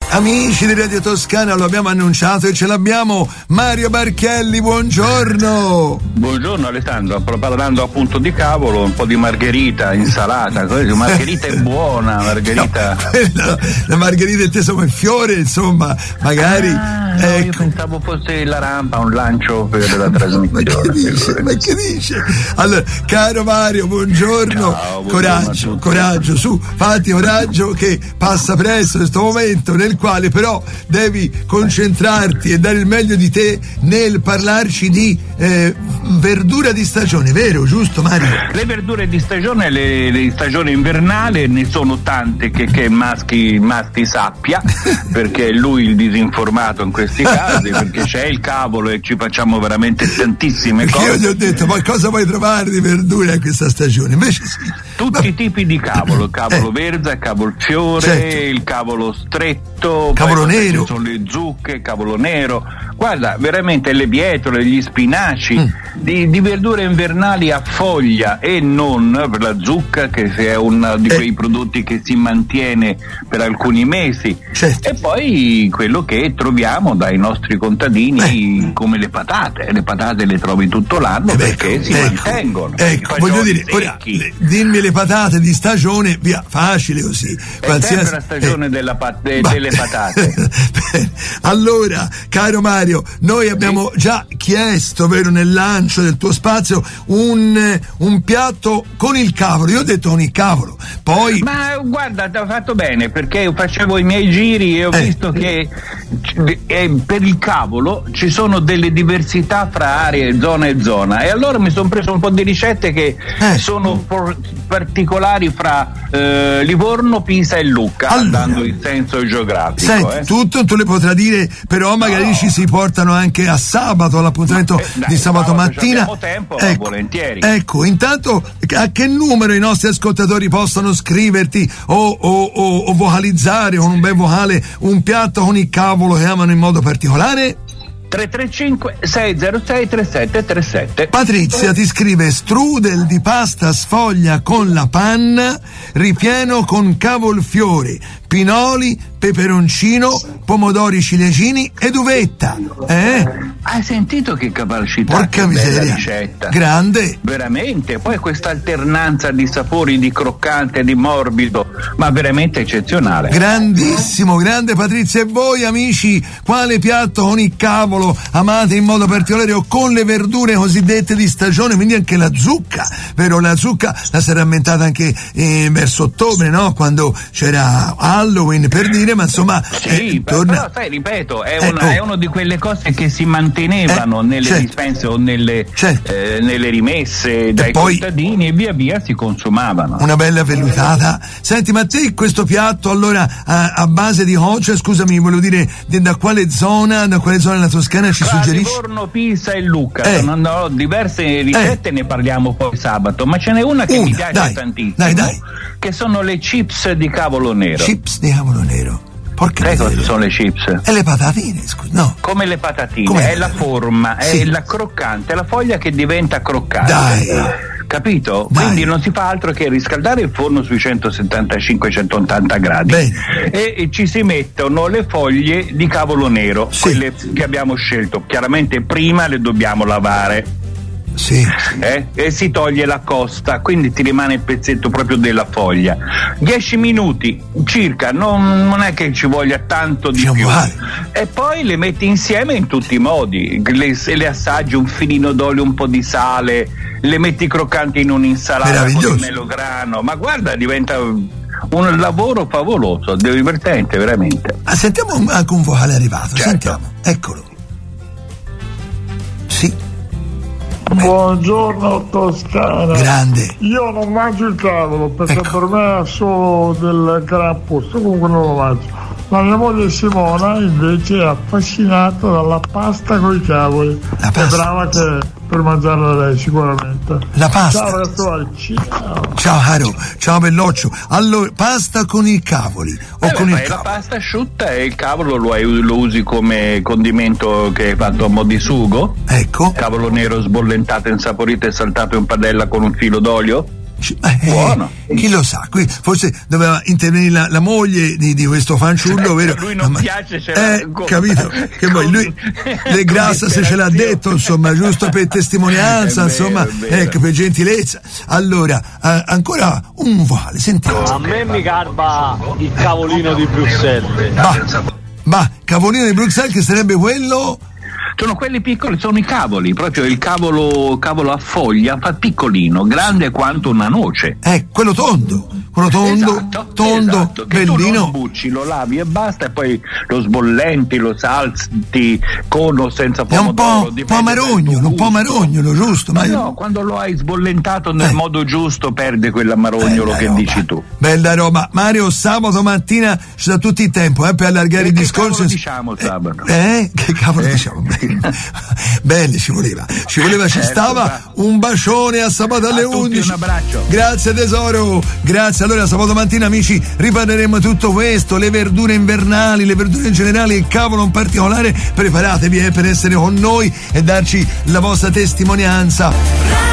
Amici di Radio Toscana, lo abbiamo annunciato e ce l'abbiamo. Mario Barchielli, buongiorno. Buongiorno Alessandro, parlando appunto di cavolo, un po' di margherita, insalata, margherita è buona, margherita. No, la margherita intesa come fiore, insomma, magari. No, io pensavo fosse la rampa, un lancio per la trasmissione. Ma che dice? Allora, caro Mario, buongiorno. Ciao, coraggio, su, fatti coraggio che passa presto questo momento nel quale però devi concentrarti e dare il meglio di te nel parlarci di verdura di stagione, vero? Giusto, Mario? Le verdure di stagione, le stagioni invernali, ne sono tante che Masti sappia, perché è lui il disinformato in questi casi, perché c'è il cavolo e ci facciamo veramente tantissime cose. Io gli ho detto, ma cosa vuoi trovare di verdure in questa stagione? Invece sì. Tutti i tipi di cavolo, il cavolo verde, il cavolfiore, certo, il cavolo stretto, cavolo nero, sono le zucche, il cavolo nero. Guarda, veramente le bietole, gli spinaci, di verdure invernali a foglia e non, per la zucca che è uno di quei prodotti che si mantiene per alcuni mesi, certo, e poi quello che troviamo dai nostri contadini come le patate le trovi tutto l'anno perché si mantengono. Ecco, voglio dire, ora, dimmi le patate di stagione, via, facile così. È sempre la stagione delle patate. Bene. Allora, caro Mario, noi abbiamo già chiesto, vero, nel lancio del tuo spazio un piatto con il cavolo. Io ho detto con il cavolo, poi ma guarda, ti ho fatto bene, perché io facevo i miei giri e ho visto che per il cavolo ci sono delle diversità fra aree, zona e zona, e allora mi sono preso un po' di ricette che sono particolari fra Livorno, Pisa e Lucca, dando il senso geografico. Senti, tutto tu le potrai dire, però magari ci si portano anche a sabato, all'appuntamento di sabato mattina. Abbiamo tempo, volentieri. Ecco, intanto a che numero i nostri ascoltatori possono scriverti o vocalizzare con un bel vocale un piatto con il cavolo che amano in modo particolare? 335 606 3737. Patrizia ti scrive strudel di pasta sfoglia con la panna, ripieno con cavolfiore, pinoli, peperoncino, pomodori ciliegini ed uvetta. Hai sentito che capacità? Porca miseria, ricetta. Grande, veramente. Poi questa alternanza di sapori, di croccante, di morbido, ma veramente eccezionale. Grandissimo, grande Patrizia. E voi amici, quale piatto con il cavolo amate in modo particolare, o con le verdure cosiddette di stagione, quindi anche la zucca, vero? La zucca la si è rammentata anche verso ottobre, no? Quando c'era Halloween, per dire, ma insomma però sai, ripeto, è una di quelle cose che si mantenevano nelle dispense o nelle rimesse dai contadini e via via si consumavano. Una bella vellutata. Senti, ma te questo piatto allora a base di cioè, scusami, volevo dire da quale zona della Toscana ci suggerisci? Livorno, Pisa e Lucca. Sono diverse ricette, ne parliamo poi sabato, ma ce n'è una che mi piace tantissimo, dai, che sono le chips di cavolo nero. Chips di cavolo nero. Cosa sono le chips? E le patatine, scusa, no? Come le patatine, è la forma, è la croccante, è la foglia che diventa croccante. Dai. Capito? Dai. Quindi non si fa altro che riscaldare il forno sui 175-180 gradi. E ci si mettono le foglie di cavolo nero, quelle che abbiamo scelto. Chiaramente prima le dobbiamo lavare. E si toglie la costa, quindi ti rimane il pezzetto proprio della foglia. 10 minuti circa, non è che ci voglia tanto di più. E poi le metti insieme in tutti i modi, le assaggi, un filino d'olio, un po' di sale, le metti croccanti in un'insalata con il melograno, ma guarda, diventa un lavoro favoloso, divertente veramente. Sentiamo anche un vocale arrivato, sentiamo, eccolo. Buongiorno Toscana. Grande. Io non mangio il cavolo perché per me è solo del grappus, comunque non lo mangio. La mia moglie Simona invece è affascinata dalla pasta con i cavoli. È brava che per mangiarla lei sicuramente. La pasta. Ciao ragazzi. Ciao caro, ciao belloccio. Allora, pasta con i cavoli o con il cavolo? La pasta asciutta e il cavolo lo usi come condimento che è fatto a mo' di sugo. Ecco. Cavolo nero sbollentato, insaporito e saltato in padella con un filo d'olio. Buono. Chi lo sa, qui forse doveva intervenire la moglie di questo fanciullo, vero? Lui non piace, capito? Che poi lui le grassa se ce l'ha detto, insomma, giusto per testimonianza, insomma, ecco, per gentilezza. Allora, ancora un vocale, sentiamo. A me mi garba il cavolino di Bruxelles. Ma cavolino di Bruxelles, che sarebbe quello? Sono quelli piccoli, sono i cavoli, proprio il cavolo a foglia, fa piccolino, grande quanto una noce. Quello tondo, esatto, che bellino. Tu lo bucci, lo lavi e basta, e poi lo sbollenti, lo salti con o senza pomodoro. È un po' amarognolo, giusto? Ma no, quando lo hai sbollentato nel modo giusto perde quell'amarognolo che dici tu. Bella roba. Mario, sabato mattina ci dà tutto il tempo per allargare il discorso. Che diciamo sabato? Che cavolo diciamo? Bene, ci voleva, ci stava. Un bacione a sabato alle 11. Un abbraccio. Grazie tesoro, grazie. Allora sabato mattina, amici, riparleremo tutto questo, le verdure invernali, le verdure in generale, il cavolo in particolare. Preparatevi per essere con noi e darci la vostra testimonianza.